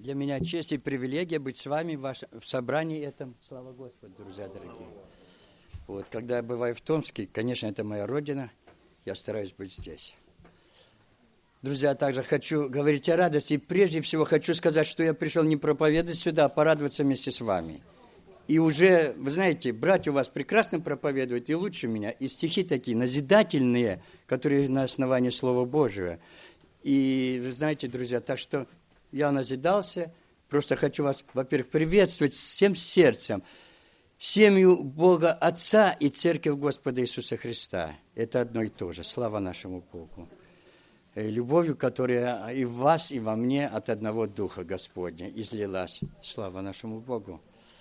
Для меня честь и привилегия быть с вами в собрании этом. Слава Господу, друзья дорогие. Вот, когда я бываю в Томске, конечно, это моя родина, я стараюсь быть здесь. Друзья, также хочу говорить о радости. И прежде всего хочу сказать, что я пришел не проповедовать сюда, а порадоваться вместе с вами. И уже, вы знаете, братья у вас прекрасно проповедуют, и лучше меня. И стихи такие назидательные, которые на основании Слова Божьего. И вы знаете, друзья, так что я назидался. Просто хочу вас, во-первых, приветствовать всем сердцем. Семью Бога Отца и Церковь Господа Иисуса Христа. Это одно и то же. Слава нашему Богу. Любовью, которая и в вас, и во мне от одного Духа Господня излилась. Слава нашему Богу.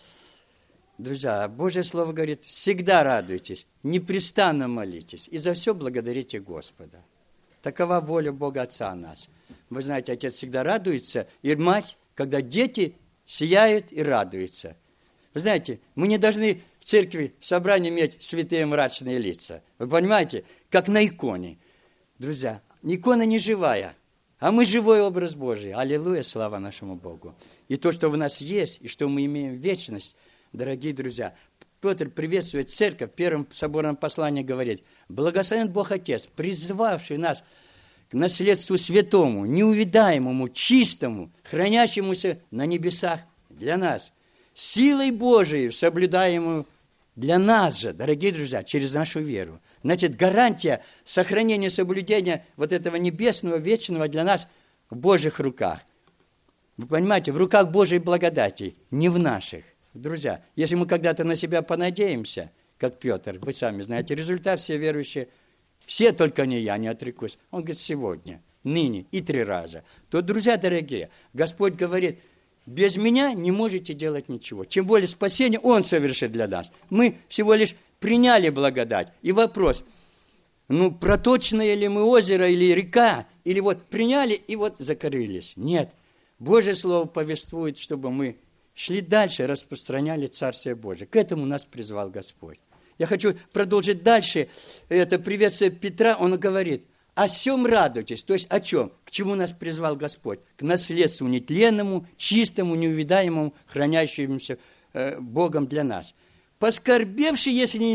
Друзья, Божье Слово говорит, всегда радуйтесь, непрестанно молитесь, и за все благодарите Господа. Такова воля Бога Отца о нас. Вы знаете, Отец всегда радуется, и мать, когда дети сияют и радуются. Вы знаете, мы не должны в церкви, в собрании иметь святые мрачные лица. Вы понимаете, как на иконе. Друзья, икона не живая, а мы живой образ Божий. Аллилуйя, слава нашему Богу. И то, что в нас есть, и что мы имеем вечность, дорогие друзья, Петр приветствует церковь, в первом соборном послании говорит, благословен Бог Отец, призвавший нас к наследству святому, неувидаемому, чистому, хранящемуся на небесах для нас, силой Божией, соблюдаемую для нас же, дорогие друзья, через нашу веру. Значит, гарантия сохранения, соблюдения вот этого небесного, вечного для нас в Божьих руках. Вы понимаете, в руках Божьей благодати, не в наших. Друзья, если мы когда-то на себя понадеемся, как Петр, вы сами знаете, результат все верующие, все только не я, не отрекусь. Он говорит, сегодня, ныне и 3 раза. То, друзья дорогие, Господь говорит, без меня не можете делать ничего. Чем более спасение Он совершит для нас. Мы всего лишь приняли благодать. И вопрос, проточное ли мы озеро или река, или вот приняли и вот закрылись. Нет, Божье Слово повествует, чтобы мы шли дальше, распространяли Царствие Божие. К этому нас призвал Господь. Я хочу продолжить дальше. Это приветствие Петра, он говорит, о сем радуйтесь. То есть о чем? К чему нас призвал Господь? К наследству нетленному, чистому, неувидаемому, хранящемуся Богом для нас. Поскорбевший,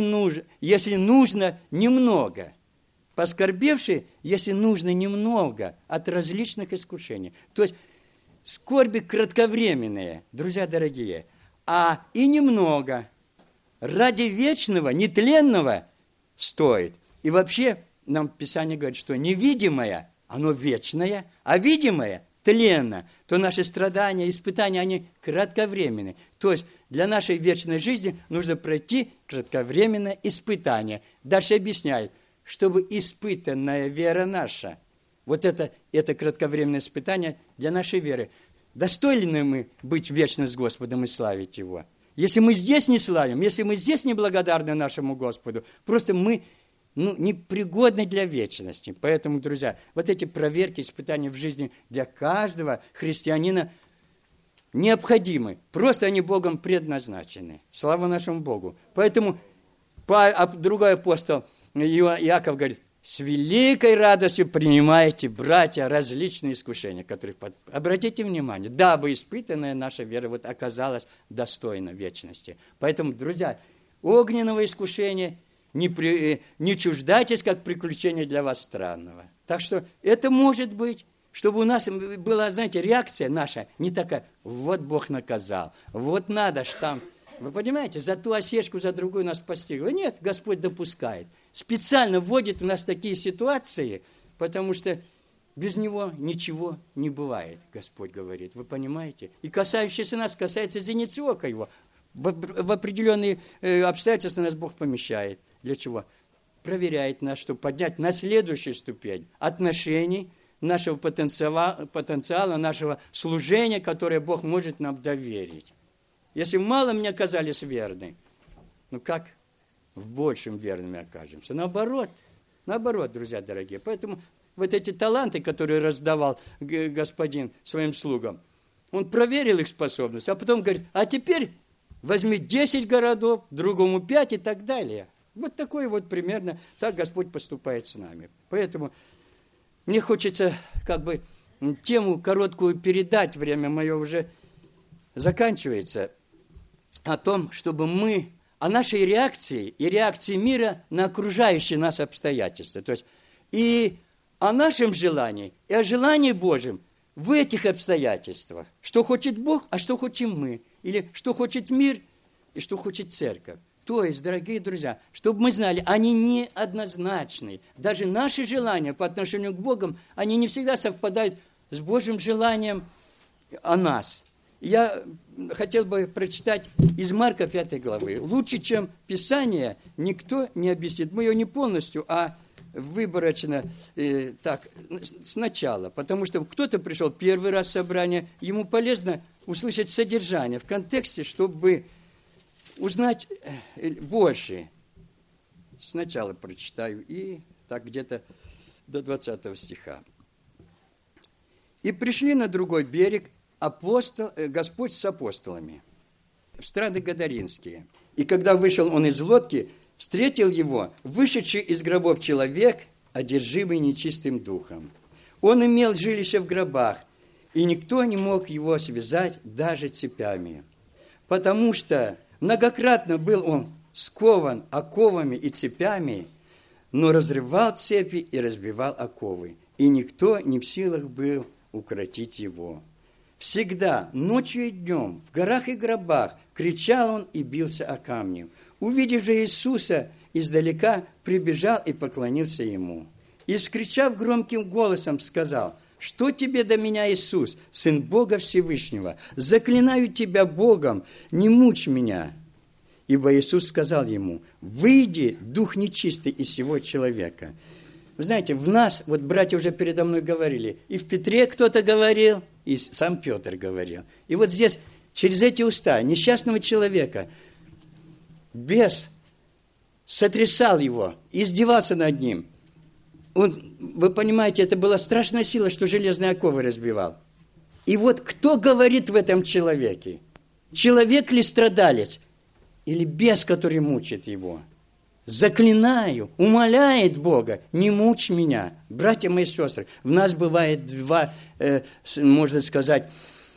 если нужно, немного. Поскорбевший, если нужно, немного от различных искушений. То есть скорби кратковременные, друзья дорогие, а и немного. Ради вечного, нетленного стоит. И вообще нам Писание говорит, что невидимое, оно вечное, а видимое тленно. То наши страдания, испытания, они кратковременные. То есть для нашей вечной жизни нужно пройти кратковременное испытание. Дальше объясняет, чтобы испытанная вера наша, вот это кратковременное испытание для нашей веры. Достойны мы быть вечно с Господом и славить Его? Если мы здесь не славим, если мы здесь не благодарны нашему Господу, просто мы непригодны для вечности. Поэтому, друзья, вот эти проверки, испытания в жизни для каждого христианина необходимы. Просто они Богом предназначены. Слава нашему Богу. Поэтому другой апостол Иаков говорит, с великой радостью принимайте, братья, различные искушения, которые... Обратите внимание, дабы испытанная наша вера оказалась достойна вечности. Поэтому, друзья, огненного искушения не чуждайтесь, как приключение для вас странного. Так что это может быть, чтобы у нас была, знаете, реакция наша не такая, вот Бог наказал, вот надо ж там... Вы понимаете, за ту осечку, за другую нас постигло. Нет, Господь допускает. Специально вводит в нас такие ситуации, потому что без Него ничего не бывает, Господь говорит. Вы понимаете? И касающийся нас, касается зеницы ока Его. В определенные обстоятельства нас Бог помещает. Для чего? Проверяет нас, чтобы поднять на следующую ступень отношений, нашего потенциала, нашего служения, которое Бог может нам доверить. Если мало мне оказались верны, как в большем верными окажемся? Наоборот, друзья дорогие. Поэтому вот эти таланты, которые раздавал Господин своим слугам, Он проверил их способность, а потом говорит, а теперь возьми 10 городов, другому 5 и так далее. Вот такой примерно, так Господь поступает с нами. Поэтому мне хочется тему короткую передать, время мое уже заканчивается, о том, чтобы мы, о нашей реакции и реакции мира на окружающие нас обстоятельства. То есть и о нашем желании, и о желании Божьем в этих обстоятельствах. Что хочет Бог, а что хотим мы. Или что хочет мир, и что хочет церковь. То есть, дорогие друзья, чтобы мы знали, они неоднозначны. Даже наши желания по отношению к Богу, они не всегда совпадают с Божьим желанием о нас. Я хотел бы прочитать из Марка 5 главы. Лучше, чем Писание, никто не объяснит. Мы ее не полностью, а выборочно, так, сначала. Потому что кто-то пришел первый раз в собрание, ему полезно услышать содержание в контексте, чтобы узнать больше. Сначала прочитаю и так где-то до 20 стиха. «И пришли на другой берег Господь с апостолами, в страны Гадаринские. И когда вышел он из лодки, встретил его вышедший из гробов человек, одержимый нечистым духом. Он имел жилище в гробах, и никто не мог его связать даже цепями, потому что многократно был он скован оковами и цепями, но разрывал цепи и разбивал оковы, и никто не в силах был укротить его. Всегда, ночью и днем, в горах и гробах, кричал он и бился о камни. Увидев же Иисуса издалека, прибежал и поклонился ему. И, вскричав громким голосом, сказал: «Что тебе до меня, Иисус, Сын Бога Всевышнего? Заклинаю тебя Богом, не мучь меня». Ибо Иисус сказал ему: «Выйди, дух нечистый из сего человека». Вы знаете, в нас, вот братья уже передо мной говорили, и в Петре кто-то говорил, и сам Петр говорил. И вот здесь, через эти уста несчастного человека, бес сотрясал его, издевался над ним. Вы понимаете, это была страшная сила, что железные оковы разбивал. И вот кто говорит в этом человеке? Человек ли страдалец? Или бес, который мучит его? Заклинаю, умоляет Бога, не мучь меня. Братья мои и сестры, в нас бывает можно сказать,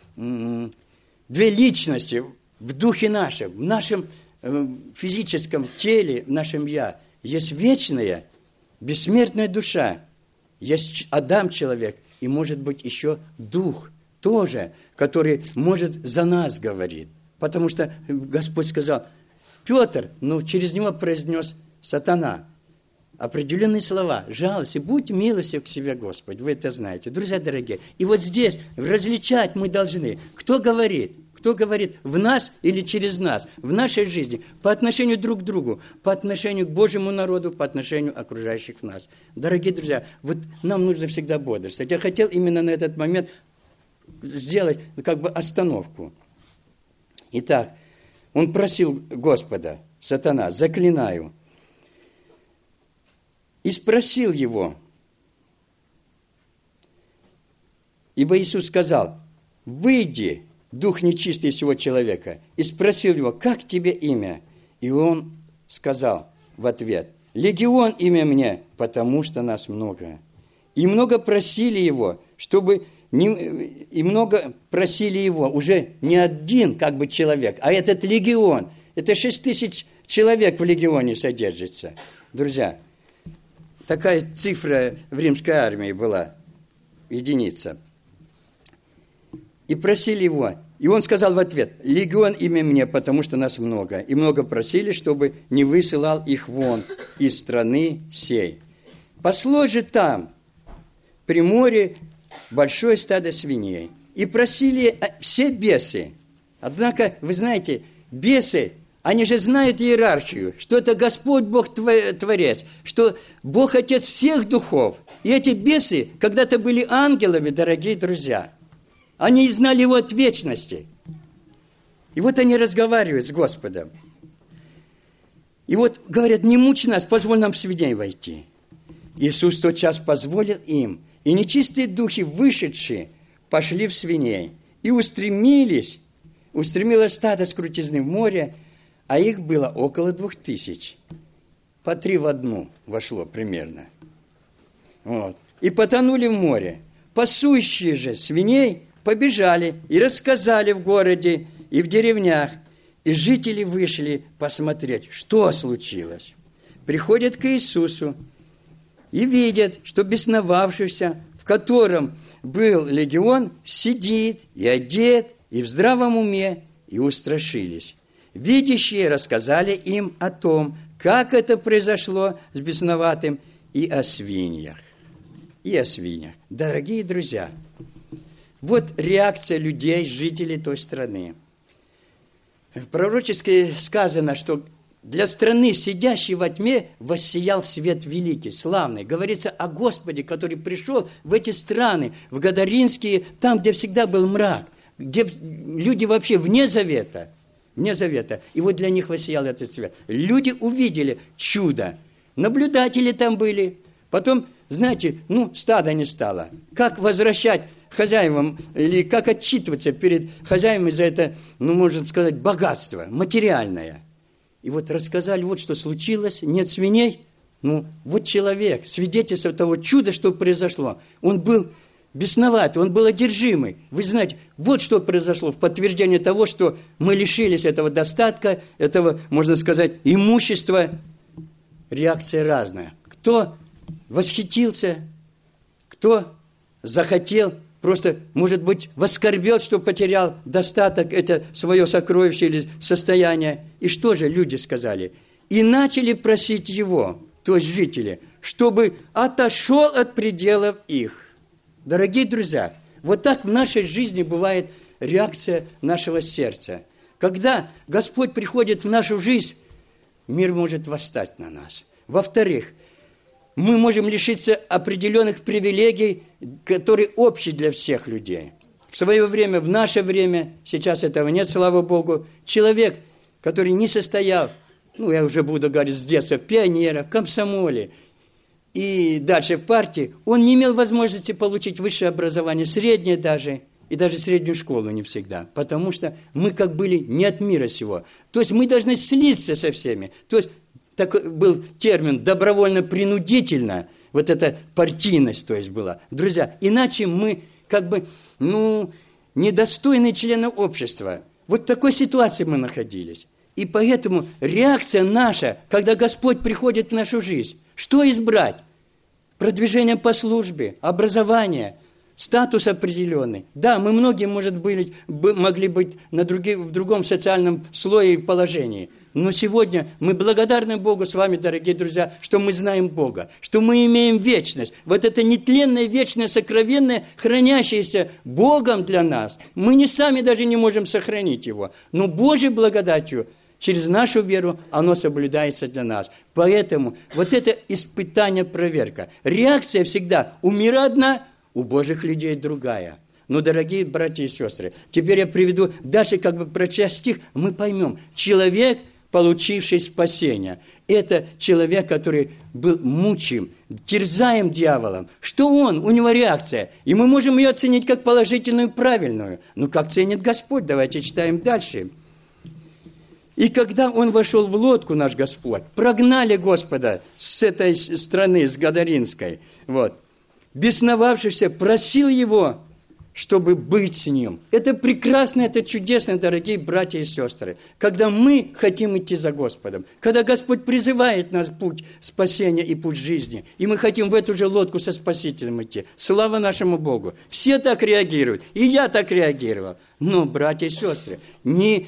две личности в духе нашем, в нашем физическом теле, в нашем «я». Есть вечная, бессмертная душа, есть Адам человек, и может быть еще дух тоже, который может за нас говорить. Потому что Господь сказал: Петр, через него произнес сатана определенные слова: жалуйся, будь милостив к себе, Господь. Вы это знаете, друзья дорогие. И вот здесь различать мы должны, кто говорит в нас или через нас, в нашей жизни, по отношению друг к другу, по отношению к Божьему народу, по отношению к окружающих нас. Дорогие друзья, вот нам нужно всегда бодрствовать. Я хотел именно на этот момент сделать остановку. Итак, он просил Господа, сатана: заклинаю. И спросил его, ибо Иисус сказал: выйди, дух нечистый из сего человека. И спросил его: как тебе имя? И он сказал в ответ: легион имя мне, потому что нас много. И много просили его, уже не один человек, а этот легион. Это 6000 человек в легионе содержится. Друзья, такая цифра в римской армии была, единица. И просили его, и он сказал в ответ: легион имя мне, потому что нас много. И много просили, чтобы не высылал их вон из страны сей. Пасло же там, при море, большое стадо свиней. И просили все бесы. Однако, вы знаете, бесы, они же знают иерархию, что это Господь Бог Творец, что Бог Отец всех духов. И эти бесы когда-то были ангелами, дорогие друзья. Они знали его от вечности. И вот они разговаривают с Господом. И вот говорят: не мучи нас, позволь нам в свиней войти. Иисус тотчас позволил им, и нечистые духи, вышедшие, пошли в свиней. И устремилось стадо с крутизны в море, а их было около 2000. По 3 в одну вошло примерно. Вот. И потонули в море. Пасущие же свиней побежали и рассказали в городе и в деревнях, и жители вышли посмотреть, что случилось. Приходят к Иисусу и видят, что бесновавшийся, в котором был легион, сидит и одет, и в здравом уме, и устрашились. Видящие рассказали им о том, как это произошло с бесноватым, и о свиньях. И о свиньях. Дорогие друзья, вот реакция людей, жителей той страны. В пророчески сказано, что для страны, сидящей во тьме, воссиял свет великий, славный. Говорится о Господе, который пришел в эти страны, в Гадаринские, там, где всегда был мрак, где люди вообще вне завета. И вот для них воссиял этот свет. Люди увидели чудо. Наблюдатели там были. Потом, знаете, стада не стало. Как возвращать хозяевам, или как отчитываться перед хозяевами за это, можно сказать, богатство материальное. И вот рассказали, вот что случилось, нет свиней. Вот человек, свидетельство того чуда, что произошло. Он был бесноватый, он был одержимый. Вы знаете, вот что произошло в подтверждение того, что мы лишились этого достатка, этого, можно сказать, имущества. Реакция разная. Кто восхитился, кто захотел, просто, может быть, воскорбел, что потерял достаток, это свое сокровище или состояние. И что же люди сказали? И начали просить его, то есть жители, чтобы отошел от пределов их. Дорогие друзья, вот так в нашей жизни бывает реакция нашего сердца. Когда Господь приходит в нашу жизнь, мир может восстать на нас. Во-вторых, мы можем лишиться определенных привилегий, которые общие для всех людей. В свое время, в наше время, сейчас этого нет, слава Богу, человек, который не состоял, я уже буду говорить с детства, в пионерах, в комсомоле и дальше в партии, он не имел возможности получить высшее образование, среднее даже, и даже среднюю школу не всегда, потому что мы как были не от мира сего. То есть мы должны слиться со всеми. То есть такой был термин добровольно-принудительно, вот эта партийность, то есть была. Друзья, иначе мы недостойные члены общества. Вот в такой ситуации мы находились. И поэтому реакция наша, когда Господь приходит в нашу жизнь, что избрать? Продвижение по службе, образование, статус определенный. Да, мы многие, могли быть в другом социальном слое и положении. Но сегодня мы благодарны Богу с вами, дорогие друзья, что мы знаем Бога, что мы имеем вечность. Вот это нетленное, вечное, сокровенное, хранящееся Богом для нас. Мы не сами даже не можем сохранить его. Но Божьей благодатью, через нашу веру, оно соблюдается для нас. Поэтому вот это испытание, проверка. Реакция всегда у мира одна, у Божьих людей другая. Но, дорогие братья и сестры, теперь я приведу, дальше прочесть стих, мы поймем. Человек, получивший спасение, это человек, который был мучим, терзаем дьяволом. Что у него реакция. И мы можем ее оценить как положительную, правильную. Но как ценит Господь? Давайте читаем дальше. И когда он вошел в лодку, наш Господь, прогнали Господа с этой страны, с Гадаринской, бесновавшийся просил его, чтобы быть с ним. Это прекрасно, это чудесно, дорогие братья и сестры. Когда мы хотим идти за Господом, когда Господь призывает нас в путь спасения и путь жизни, и мы хотим в эту же лодку со Спасителем идти. Слава нашему Богу. Все так реагируют, и я так реагировал. Но, братья и сестры, не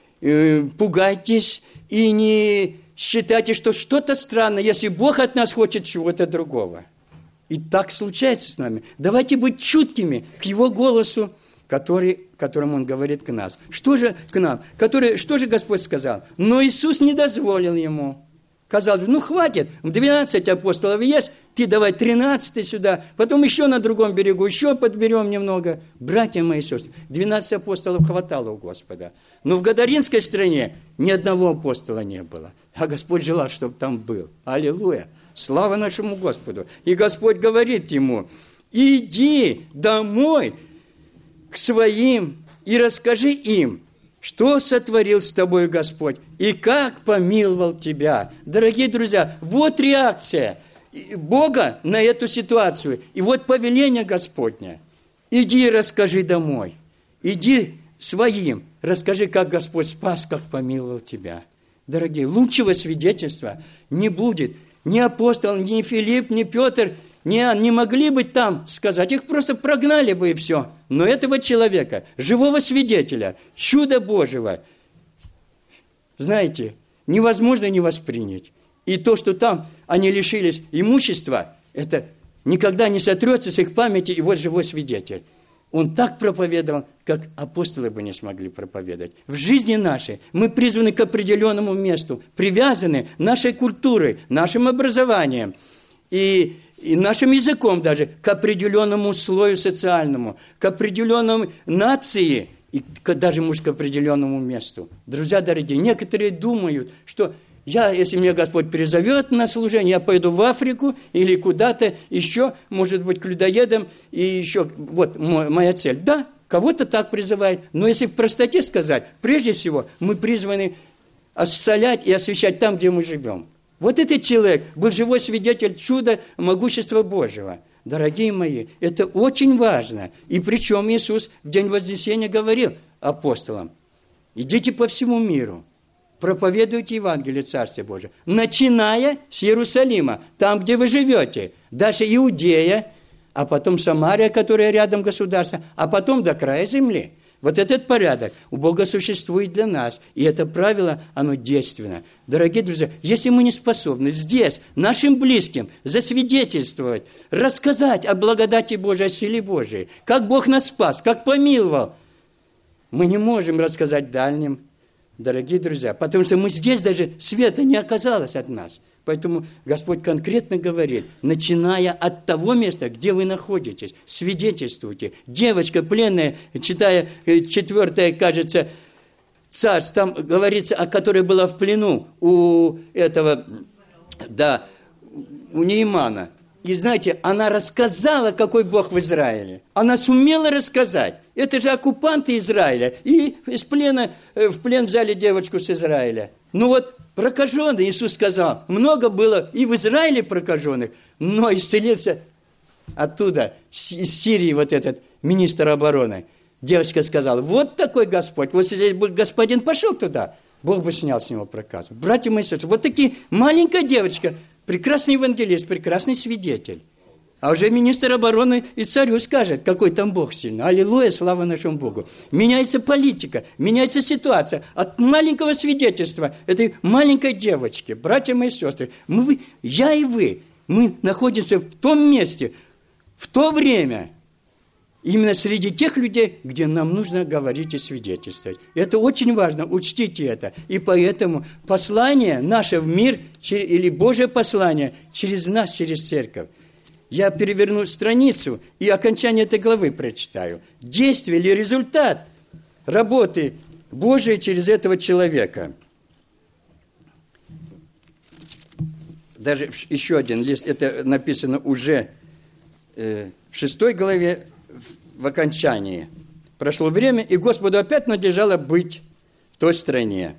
пугайтесь и не считайте, что что-то странное, если Бог от нас хочет чего-то другого. И так случается с нами. Давайте быть чуткими к Его голосу, которым Он говорит к нас. Что же к нам? Что же Господь сказал? Но Иисус не дозволил ему. Казалось, хватит, 12 апостолов есть, ты давай 13 сюда, потом еще на другом берегу, еще подберем немного. Братья мои и сестры, 12 апостолов хватало у Господа. Но в Гадаринской стране ни одного апостола не было. А Господь желал, чтобы там был. Аллилуйя! Слава нашему Господу! И Господь говорит ему: иди домой к своим и расскажи им, что сотворил с тобой Господь и как помиловал тебя. Дорогие друзья, вот реакция. Бога на эту ситуацию. И вот повеление Господне. Иди и расскажи домой. Иди своим. Расскажи, как Господь спас, как помиловал тебя. Дорогие, лучшего свидетельства не будет. Ни апостол, ни Филипп, ни Петр не могли бы там сказать. Их просто прогнали бы и все. Но этого человека, живого свидетеля, чуда Божьего, знаете, невозможно не воспринять. И то, что там они лишились имущества, это никогда не сотрется с их памяти. И вот живой свидетель. Он так проповедовал, как апостолы бы не смогли проповедовать. В жизни нашей мы призваны к определенному месту, привязаны нашей культурой, нашим образованием и нашим языком даже к определенному слою социальному, к определенной нации и даже, может, к определенному месту. Друзья дорогие, некоторые думают, что если меня Господь призовет на служение, я пойду в Африку или куда-то еще, может быть, к людоедам, и еще, вот моя цель. Да, кого-то так призывает, но если в простоте сказать, прежде всего, мы призваны осолять и освящать там, где мы живем. Вот этот человек был живой свидетель чуда, могущества Божьего. Дорогие мои, это очень важно. И причем Иисус в день Вознесения говорил апостолам, идите по всему миру, проповедуйте Евангелие Царствия Божия, начиная с Иерусалима, там, где вы живете, дальше Иудея, а потом Самария, которая рядом государство, а потом до края земли. Вот этот порядок у Бога существует для нас, и это правило, оно действенно. Дорогие друзья, если мы не способны здесь, нашим близким, засвидетельствовать, рассказать о благодати Божией, о силе Божией, как Бог нас спас, как помиловал, мы не можем рассказать дальним, дорогие друзья, потому что мы здесь даже света не оказалось от нас. Поэтому Господь конкретно говорит, начиная от того места, где вы находитесь, свидетельствуйте. Девочка пленная, читая 4, кажется, царств, там говорится, о которой была в плену у Неймана. И знаете, она рассказала, какой Бог в Израиле. Она сумела рассказать. Это же оккупанты Израиля. И в плен взяли девочку с Израиля. Ну вот, прокаженный, Иисус сказал, много было и в Израиле прокаженных, но исцелился оттуда, из Сирии, вот этот министр обороны. Девочка сказала, вот такой Господь, вот если бы господин пошел туда, Бог бы снял с него проказу. Братья мои сестры, вот такие, маленькая девочка, прекрасный евангелист, прекрасный свидетель. А уже министр обороны и царю скажет, какой там Бог сильный. Аллилуйя, слава нашему Богу. Меняется политика, меняется ситуация. От маленького свидетельства этой маленькой девочки, братья мои сестры, я и вы, мы находимся в том месте, в то время, именно среди тех людей, где нам нужно говорить и свидетельствовать. Это очень важно, учтите это. И поэтому послание наше в мир, или Божье послание, через нас, через церковь. Я переверну страницу и окончание этой главы прочитаю. Действие или результат работы Божией через этого человека. Даже еще один лист, это написано уже в 6 главе, в окончании. Прошло время, и Господу опять надлежало быть в той стране.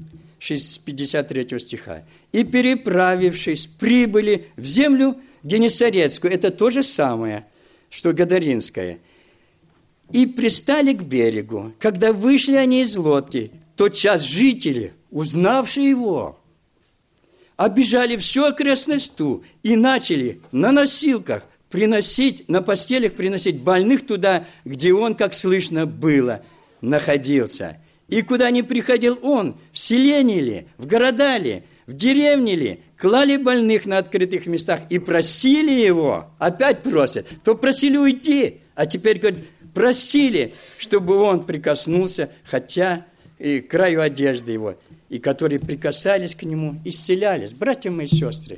53 стиха. «И, переправившись, прибыли в землю Генесарецкую». Это то же самое, что Гадаринская. «И пристали к берегу. Когда вышли они из лодки, тотчас жители, узнавшие его, обежали всю окрестностью и начали на носилках приносить, на постелях приносить больных туда, где он, как слышно было, находился. И куда ни приходил он, в селении ли, в города ли, в деревне ли, клали больных на открытых местах и просили его, опять просят, то просили уйти, а теперь, говорят, просили, чтобы он прикоснулся, хотя и к краю одежды его, и которые прикасались к нему, исцелялись. Братья мои сестры,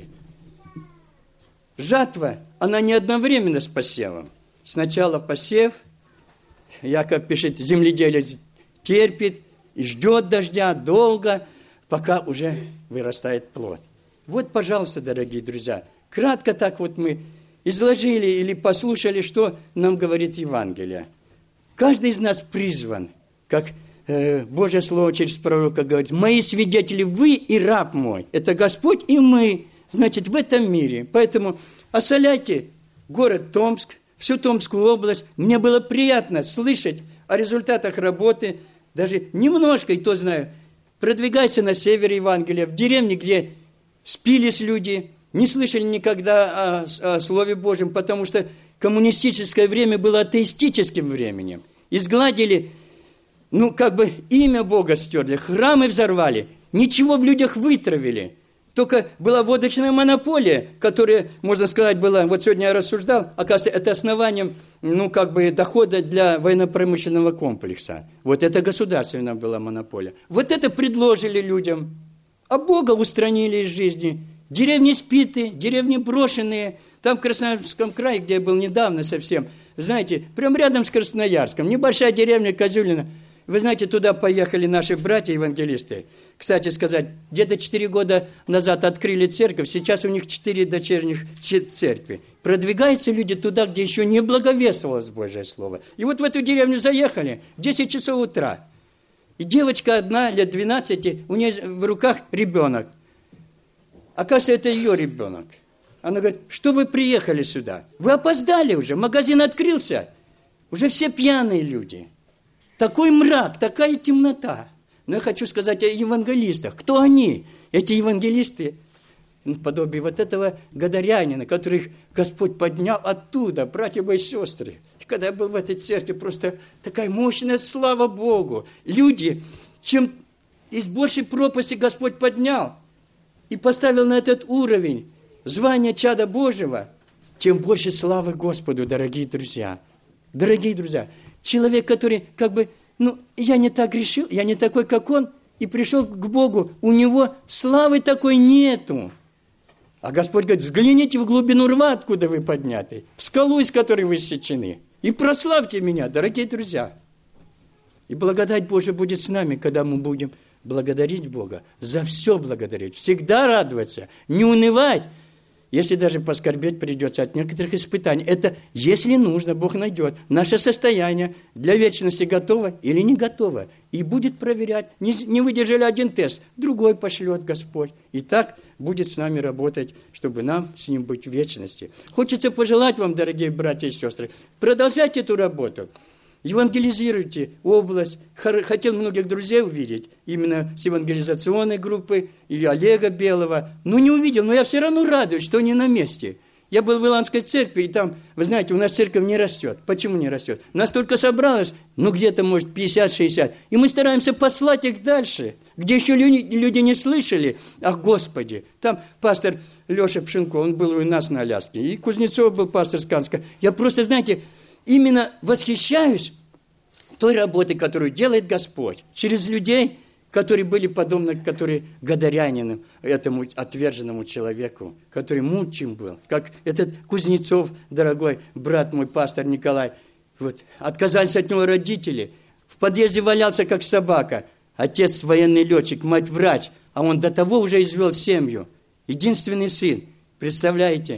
жатва, она не одновременно с посевом. Сначала посев, Яков пишет, земледелец терпит и ждет дождя долго, пока уже вырастает плод. Вот, пожалуйста, дорогие друзья, кратко так вот мы изложили или послушали, что нам говорит Евангелие. Каждый из нас призван, как Божье Слово через пророка говорит, «Мои свидетели, вы и раб мой». Это Господь и мы, значит, в этом мире. Поэтому осоляйте город Томск, всю Томскую область. Мне было приятно слышать о результатах работы, даже немножко, и то знаю. Продвигайся на севере Евангелия, в деревне, где спились люди, не слышали никогда о Слове Божьем, потому что коммунистическое время было атеистическим временем. Изгладили, имя Бога стерли, храмы взорвали, ничего в людях вытравили. Только была водочная монополия, которая, можно сказать, была, вот сегодня я рассуждал, оказывается, это основанием, дохода для военно-промышленного комплекса. Вот это государственная была монополия. Вот это предложили людям, а Бога устранили из жизни. Деревни спиты, деревни брошенные. Там в Красноярском крае, где я был недавно совсем, знаете, прям рядом с Красноярском, небольшая деревня Козюлина. Вы знаете, туда поехали наши братья-евангелисты. Кстати сказать, где-то 4 года назад открыли церковь, сейчас у них 4 дочерних церкви. Продвигаются люди туда, где еще не благовествовалось Божье Слово. И вот в эту деревню заехали в 10 часов утра. И девочка одна, лет 12, у нее в руках ребенок. Оказывается, это ее ребенок. Она говорит, что вы приехали сюда? Вы опоздали уже, магазин открылся. Уже все пьяные люди. Такой мрак, такая темнота. Но я хочу сказать о евангелистах. Кто они? Эти евангелисты, подобие вот этого гадарянина, которых Господь поднял оттуда, братья мои сестры. И когда я был в этой церкви, просто такая мощная слава Богу. Люди, чем из большей пропасти Господь поднял и поставил на этот уровень звание чада Божьего, тем больше славы Господу, дорогие друзья. Дорогие друзья, человек, который я не так грешил, я не такой, как он, и пришел к Богу, у него славы такой нету. А Господь говорит, взгляните в глубину рва, откуда вы подняты, в скалу, из которой вы иссечены, и прославьте меня, дорогие друзья. И благодать Божия будет с нами, когда мы будем благодарить Бога, за все благодарить, всегда радоваться, не унывать, если даже поскорбеть придется от некоторых испытаний. Это, если нужно, Бог найдет наше состояние для вечности готово или не готово. И будет проверять. Не выдержали один тест, другой пошлет Господь. И так будет с нами работать, чтобы нам с Ним быть в вечности. Хочется пожелать вам, дорогие братья и сестры, продолжайте эту работу. Евангелизируйте область. Хотел многих друзей увидеть, именно с евангелизационной группы, и Олега Белого. Не увидел, но я все равно радуюсь, что они на месте. Я был в Иланской церкви, и там, вы знаете, у нас церковь не растет. Почему не растет? Нас только собралось, где-то, может, 50-60. И мы стараемся послать их дальше, где еще люди не слышали. Ах, Господи! Там пастор Леша Пшенко, он был у нас на Аляске. И Кузнецов был пастор с Канска. Я просто, знаете, именно восхищаюсь той работой, которую делает Господь через людей, которые были подобны, гадарянину, этому отверженному человеку, который мучим был. Как этот Кузнецов, дорогой брат мой, пастор Николай, отказались от него родители, в подъезде валялся, как собака. Отец военный летчик, мать врач, а он до того уже извел семью. Единственный сын, представляете?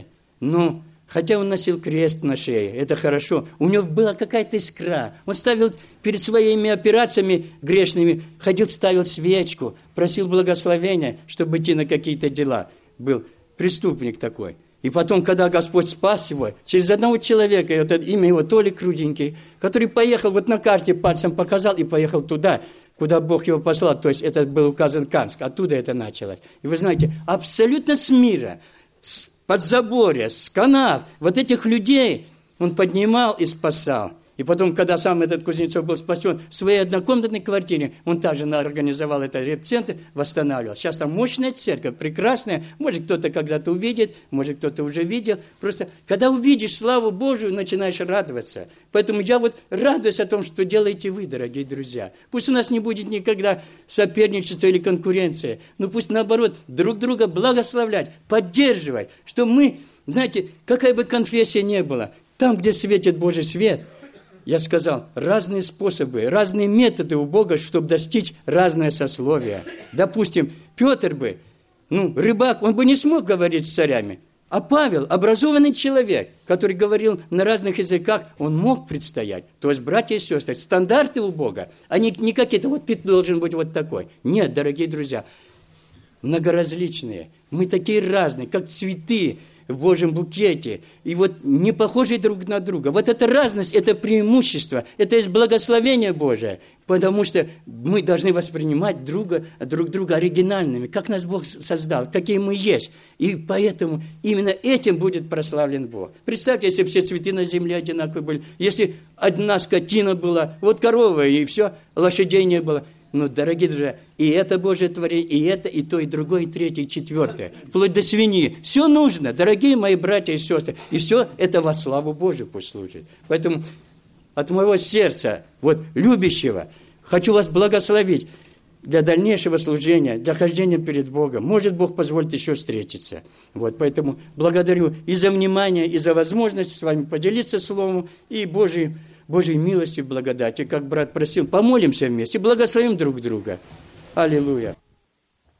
Хотя он носил крест на шее, это хорошо. У него была какая-то искра. Он ставил перед своими операциями грешными, ставил свечку, просил благословения, чтобы идти на какие-то дела. Был преступник такой. И потом, когда Господь спас его, через одного человека, имя его Толик Руденький, который поехал, на карте пальцем показал и поехал туда, куда Бог его послал. То есть это был указан Канск, оттуда это началось. И вы знаете, абсолютно с мира, с подзаборья, с канав, этих людей он поднимал и спасал. И потом, когда сам этот Кузнецов был спасен в своей однокомнатной квартире, он также организовал этот реп-центр, восстанавливал. Сейчас там мощная церковь, прекрасная. Может, кто-то когда-то увидит, может, кто-то уже видел. Просто, когда увидишь славу Божию, начинаешь радоваться. Поэтому я радуюсь о том, что делаете вы, дорогие друзья. Пусть у нас не будет никогда соперничества или конкуренции, но пусть, наоборот, друг друга благословлять, поддерживать, что мы, знаете, какая бы конфессия ни была, там, где светит Божий свет, я сказал, разные способы, разные методы у Бога, чтобы достичь разное сословие. Допустим, Петр бы, рыбак, он бы не смог говорить с царями. А Павел, образованный человек, который говорил на разных языках, он мог предстоять. То есть, братья и сестры, стандарты у Бога, они не какие-то, ты должен быть такой. Нет, дорогие друзья, многоразличные. Мы такие разные, как цветы в Божьем букете. И вот не похожи друг на друга. Вот эта разность, это преимущество, это есть благословение Божие. Потому что мы должны воспринимать друг друга оригинальными, как нас Бог создал, какие мы есть. И поэтому именно этим будет прославлен Бог. Представьте, если все цветы на земле одинаковые были, если одна скотина была, вот корова, и все, лошадей не было. Ну, дорогие друзья, и это Божье творение, и это, и то, и другое, и третье, и четвертое. Вплоть до свиньи. Все нужно, дорогие мои братья и сестры. И все это во славу Божию пусть служит. Поэтому от моего сердца, вот любящего, хочу вас благословить для дальнейшего служения, для хождения перед Богом. Может, Бог позволит еще встретиться. Вот, поэтому благодарю и за внимание, и за возможность с вами поделиться Словом и Божьей милостью и благодатью. Как брат просил, помолимся вместе, благословим друг друга. Аллилуйя.